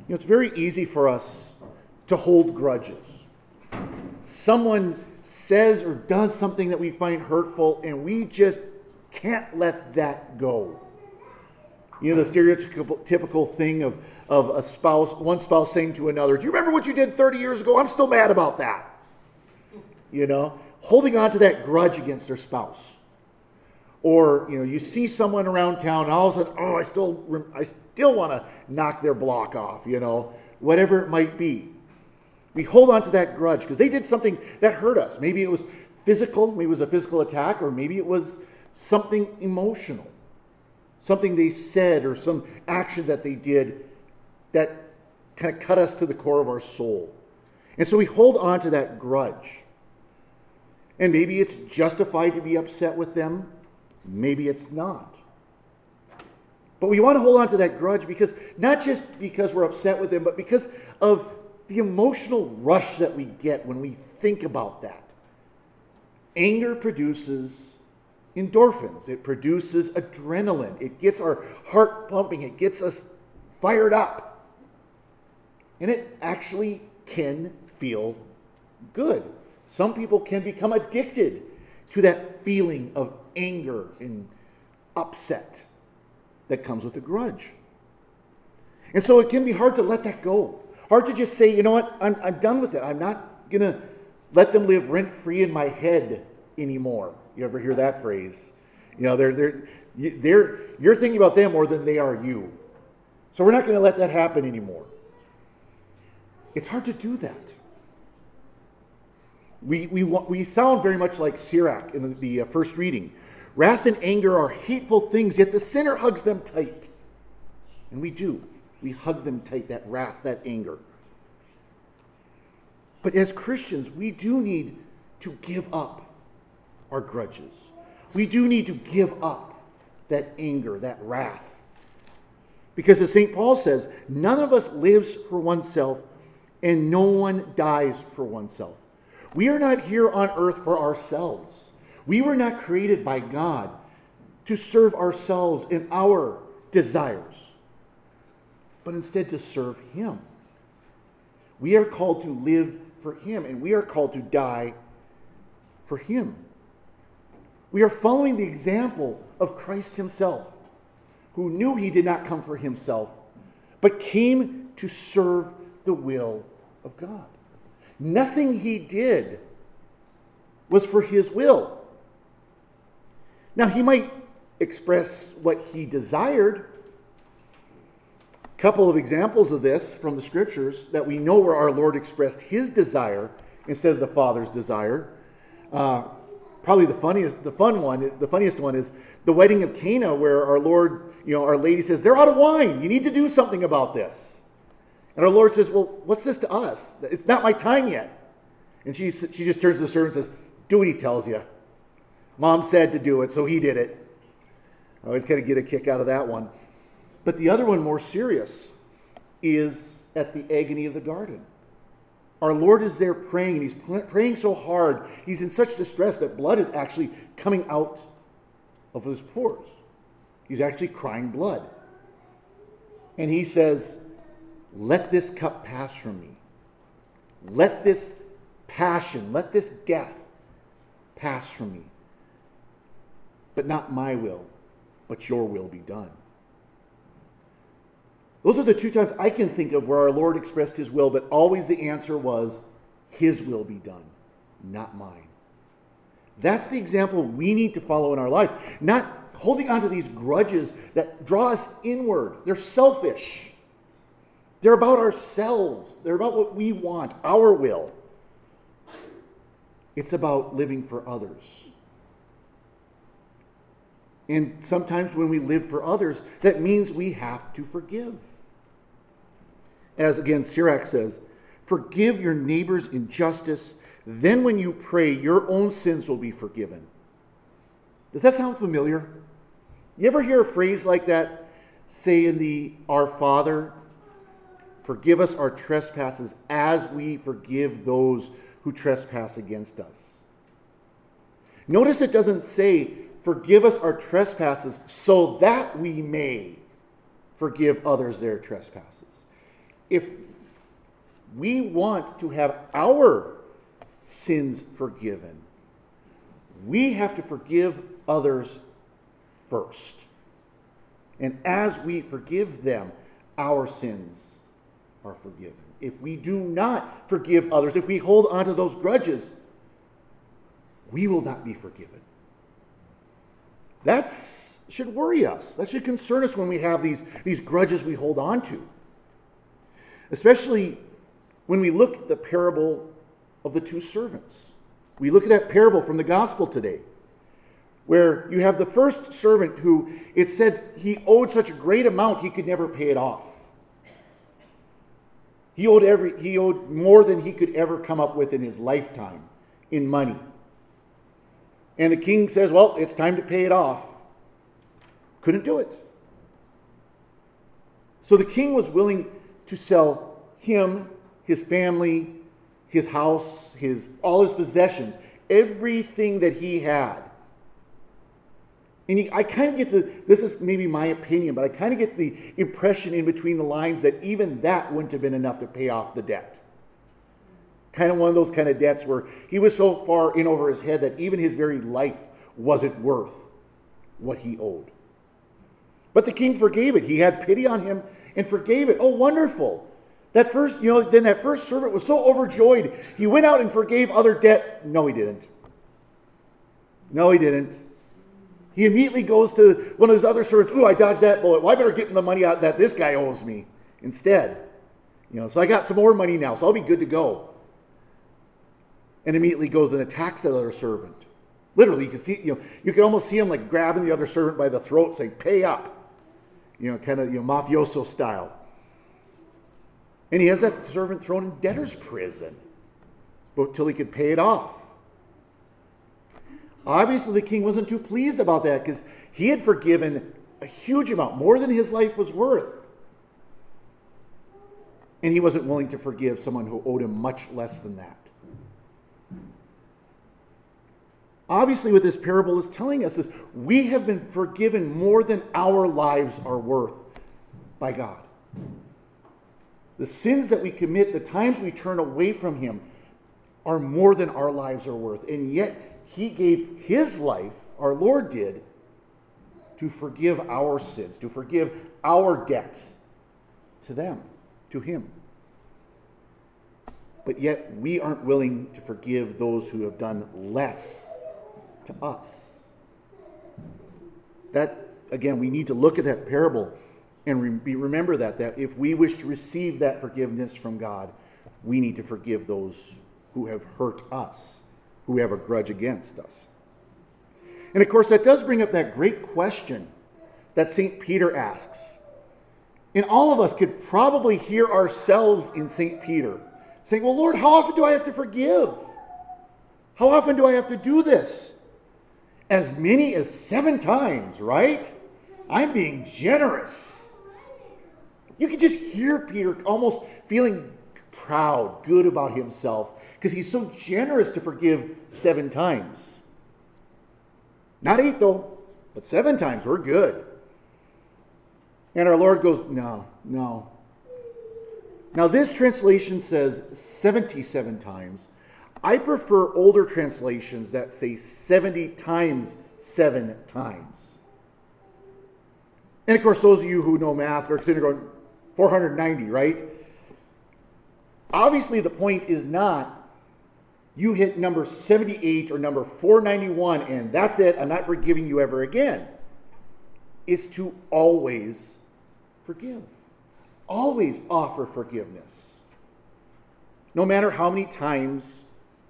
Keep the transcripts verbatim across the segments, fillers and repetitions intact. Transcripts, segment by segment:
You know, it's very easy for us to hold grudges. Someone says or does something that we find hurtful, and we just can't let that go. You know, the stereotypical typical thing of, of a spouse, one spouse saying to another, do you remember what you did thirty years ago? I'm still mad about that. You know, holding on to that grudge against their spouse. Or, you know, you see someone around town, and all of a sudden, oh, I still, I still want to knock their block off, you know, whatever it might be. We hold on to that grudge because they did something that hurt us. Maybe it was physical, maybe it was a physical attack, or maybe it was something emotional. Something they said or some action that they did that kind of cut us to the core of our soul. And so we hold on to that grudge. And maybe it's justified to be upset with them. Maybe it's not. But we want to hold on to that grudge because, not just because we're upset with them, but because of the emotional rush that we get when we think about that. Anger produces endorphins. It produces adrenaline. It gets our heart pumping. It gets us fired up. And it actually can feel good. Some people can become addicted to that feeling of anger and upset that comes with a grudge. And so it can be hard to let that go. Hard to just say, you know what, I'm, I'm done with it. I'm not going to let them live rent-free in my head anymore. You ever hear that phrase? You know, they're, they're, they're, you're thinking about them more than they are you. So we're not going to let that happen anymore. It's hard to do that. We, we, we sound very much like Sirach in the, the first reading. Wrath and anger are hateful things, yet the sinner hugs them tight. And we do. We hug them tight, that wrath, that anger. But as Christians, we do need to give up our grudges. We do need to give up that anger, that wrath. Because as Saint Paul says, none of us lives for oneself, and no one dies for oneself. We are not here on earth for ourselves. We were not created by God to serve ourselves and our desires, but instead to serve Him. We are called to live for Him, and we are called to die for Him. We are following the example of Christ Himself, who knew He did not come for Himself, but came to serve the will of God. Nothing He did was for His will. Now, He might express what He desired. A couple of examples of this from the Scriptures that we know where our Lord expressed His desire instead of the Father's desire. Uh, probably the funniest, the fun one, the funniest one is the wedding of Cana, where our Lord, you know, Our Lady says, "They're out of wine. You need to do something about this." And our Lord says, "Well, what's this to us? It's not my time yet." And she she just turns to the servant and says, "Do what he tells you. Mom said to do it, so he did it." I always kind of get a kick out of that one. But the other one, more serious, is at the agony of the garden. Our Lord is there praying, and He's praying so hard. He's in such distress that blood is actually coming out of His pores. He's actually crying blood. And He says, "Let this cup pass from me. Let this passion, let this death pass from me. But not my will, but your will be done." Those are the two times I can think of where our Lord expressed His will, but always the answer was, His will be done, not mine. That's the example we need to follow in our life. Not holding on to these grudges that draw us inward. They're selfish. They're about ourselves. They're about what we want, our will. It's about living for others. And sometimes when we live for others, that means we have to forgive. As again, Sirach says, "Forgive your neighbor's injustice, then when you pray, your own sins will be forgiven." Does that sound familiar? You ever hear a phrase like that say in the Our Father, "Forgive us our trespasses as we forgive those who trespass against us"? Notice it doesn't say, "Forgive us our trespasses so that we may forgive others their trespasses." if we want to have our sins forgiven, we have to forgive others first. And as we forgive them, our sins are forgiven. If we do not forgive others, if we hold on to those grudges, we will not be forgiven. That should worry us. That should concern us when we have these, these grudges we hold on to. Especially when we look at the parable of the two servants. We look at that parable from the gospel today, where you have the first servant who, it said he owed such a great amount he could never pay it off. He owed every he owed more than he could ever come up with in his lifetime in money. And the king says, well, it's time to pay it off. Couldn't do it. So the king was willing to sell him, his family, his house, his all his possessions, everything that he had. And he, I kind of get the, this is maybe my opinion, but I kind of get the impression in between the lines that even that wouldn't have been enough to pay off the debt. Kind of one of those kind of debts where he was so far in over his head that even his very life wasn't worth what he owed. But the king forgave it. He had pity on him and forgave it. Oh, wonderful. That first, you know, then that first servant was so overjoyed. He went out and forgave other debt. No, he didn't. No, he didn't. He immediately goes to one of his other servants. Ooh, I dodged that bullet. Well, I better get him the money out that this guy owes me instead. You know, so I got some more money now, so I'll be good to go. And immediately goes and attacks that other servant. Literally, you can see, you know, you can almost see him like grabbing the other servant by the throat, saying, "Pay up," you know, kind of, you know, mafioso style. And he has that servant thrown in debtor's prison until he could pay it off. Obviously, the king wasn't too pleased about that because he had forgiven a huge amount, more than his life was worth. And he wasn't willing to forgive someone who owed him much less than that. Obviously, what this parable is telling us is we have been forgiven more than our lives are worth by God. The sins that we commit, the times we turn away from him, are more than our lives are worth. And yet, he gave his life, our Lord did, to forgive our sins, to forgive our debt to them, to him. But yet, we aren't willing to forgive those who have done less to us. That, again, we need to look at that parable and re- remember that, that if we wish to receive that forgiveness from God, we need to forgive those who have hurt us, who have a grudge against us. And of course, that does bring up that great question that Saint Peter asks. And all of us could probably hear ourselves in Saint Peter saying, well, Lord, how often do I have to forgive? How often do I have to do this? As many as seven times, right? I'm being generous. You can just hear Peter almost feeling proud, good about himself, because he's so generous to forgive seven times. Not eight, though, but seven times. We're good. And our Lord goes, no, no. Now, this translation says seventy-seven times. I prefer older translations that say seventy times seven times. And of course, those of you who know math are going four hundred ninety, right? Obviously, the point is not you hit number seventy-eight or number four ninety-one and that's it, I'm not forgiving you ever again. It's to always forgive. Always offer forgiveness. No matter how many times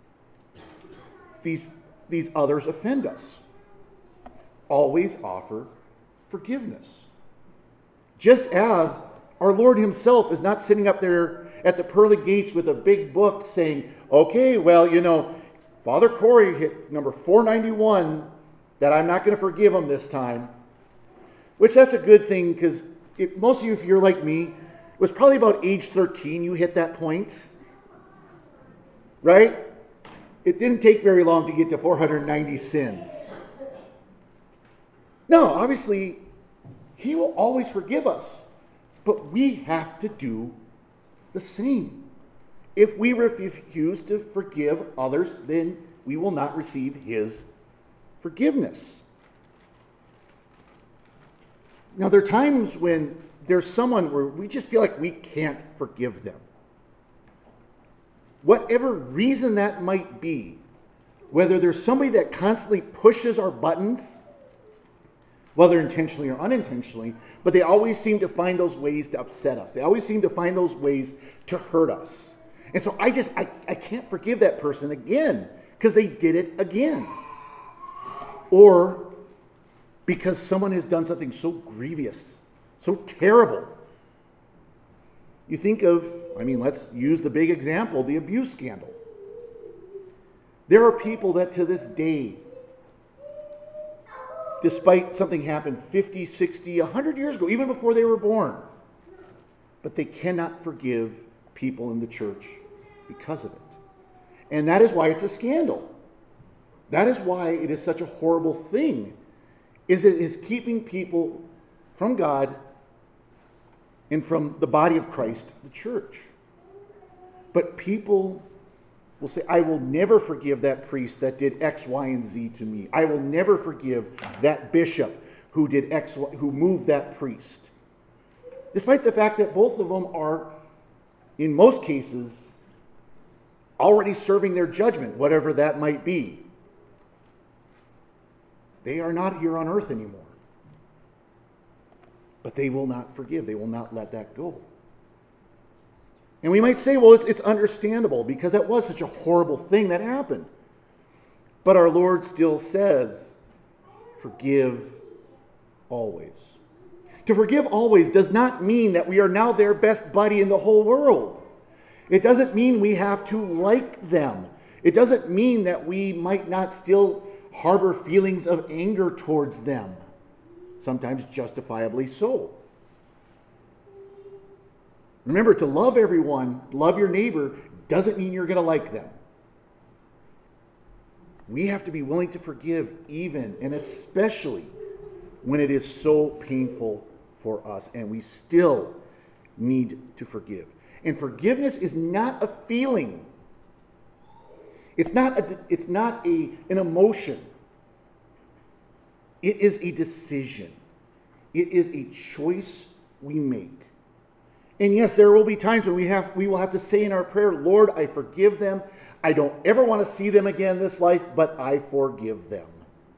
these, these others offend us. Always offer forgiveness. Just as our Lord himself is not sitting up there at the pearly gates with a big book saying, okay, well, you know, Father Corey hit number four ninety-one that I'm not going to forgive him this time. Which that's a good thing because most of you, if you're like me, it was probably about age thirteen you hit that point. Right? It didn't take very long to get to four hundred ninety sins. No, obviously, he will always forgive us. But we have to do the same. If we refuse to forgive others, then we will not receive his forgiveness. Now, there are times when there's someone where we just feel like we can't forgive them. Whatever reason that might be, whether there's somebody that constantly pushes our buttons, whether intentionally or unintentionally, but they always seem to find those ways to upset us. They always seem to find those ways to hurt us. And so I just, I, I can't forgive that person again because they did it again. Or because someone has done something so grievous, so terrible. You think of, I mean, let's use the big example, the abuse scandal. There are people that to this day, despite something happened fifty, sixty, one hundred years ago, even before they were born, but they cannot forgive people in the church because of it. And that is why it's a scandal. That is why it is such a horrible thing, is it is keeping people from God and from the body of Christ, the church. But people will say, I will never forgive that priest that did X, Y, and Z to me. I will never forgive that bishop who did X, Y, who moved that priest. Despite the fact that both of them are, in most cases, already serving their judgment, whatever that might be. They are not here on earth anymore. But they will not forgive. They will not let that go. And we might say, well, it's, it's understandable because that was such a horrible thing that happened. But our Lord still says, forgive always. To forgive always does not mean that we are now their best buddy in the whole world. It doesn't mean we have to like them. It doesn't mean that we might not still harbor feelings of anger towards them, sometimes justifiably so. Remember, to love everyone, love your neighbor, doesn't mean you're going to like them. We have to be willing to forgive even and especially when it is so painful for us, and we still need to forgive. And forgiveness is not a feeling. It's not a, it's not a, an emotion. It is a decision. It is a choice we make. And yes, there will be times when we have we will have to say in our prayer, Lord, I forgive them. I don't ever want to see them again this life, but I forgive them.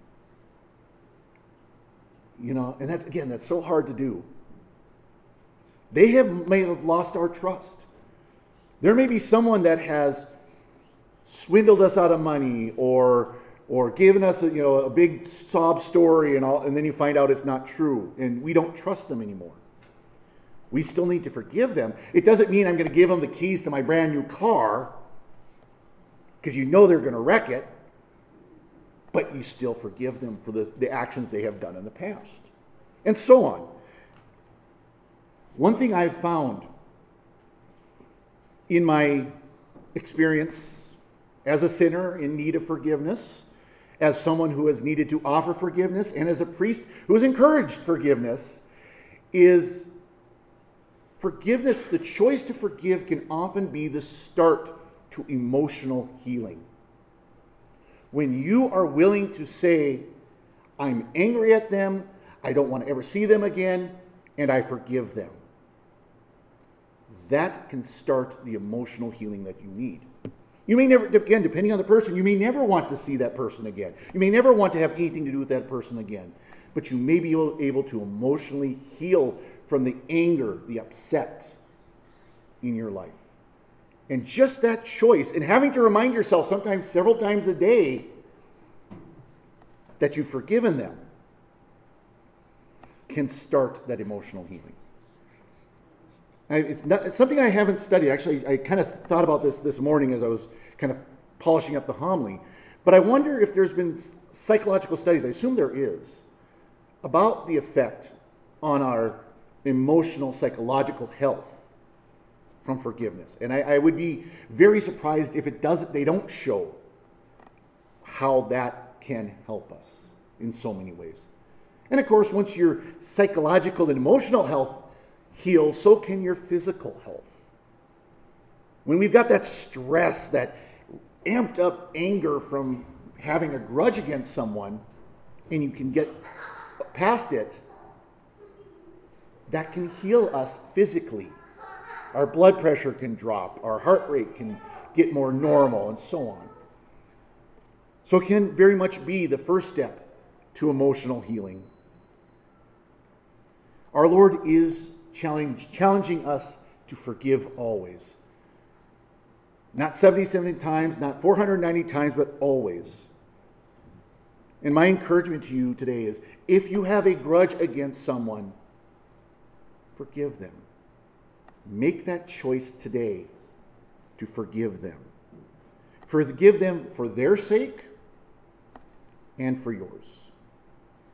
You know, and that's, again, that's so hard to do. They have may have lost our trust. There may be someone that has swindled us out of money or or given us a, you know, a big sob story and all, and then you find out it's not true, and we don't trust them anymore. We still need to forgive them. It doesn't mean I'm going to give them the keys to my brand new car because you know they're going to wreck it, but you still forgive them for the, the actions they have done in the past, and so on. One thing I've found in my experience as a sinner in need of forgiveness, as someone who has needed to offer forgiveness, and as a priest who has encouraged forgiveness, is forgiveness. The choice to forgive can often be the start to emotional healing. When you are willing to say, I'm angry at them, I don't want to ever see them again, and I forgive them. That can start the emotional healing that you need. You may never, again, depending on the person, you may never want to see that person again. You may never want to have anything to do with that person again. But you may be able to emotionally heal from the anger, the upset in your life. And just that choice, and having to remind yourself sometimes several times a day that you've forgiven them, can start that emotional healing. I, it's, not, it's something I haven't studied. Actually, I kind of thought about this this morning as I was kind of polishing up the homily. But I wonder if there's been psychological studies, I assume there is, about the effect on our emotional, psychological health from forgiveness. And I, I would be very surprised if it doesn't, they don't show how that can help us in so many ways. And of course, once your psychological and emotional health heals, so can your physical health. when we've got that stress, that amped up anger from having a grudge against someone, and you can get past it, that can heal us physically. Our blood pressure can drop, our heart rate can get more normal, and so on. So it can very much be the first step to emotional healing. Our Lord is challenge, challenging us to forgive always. Not seventy-seven times, not four hundred ninety times, but always. And my encouragement to you today is, if you have a grudge against someone, forgive them. Make that choice today to forgive them. Forgive them for their sake and for yours.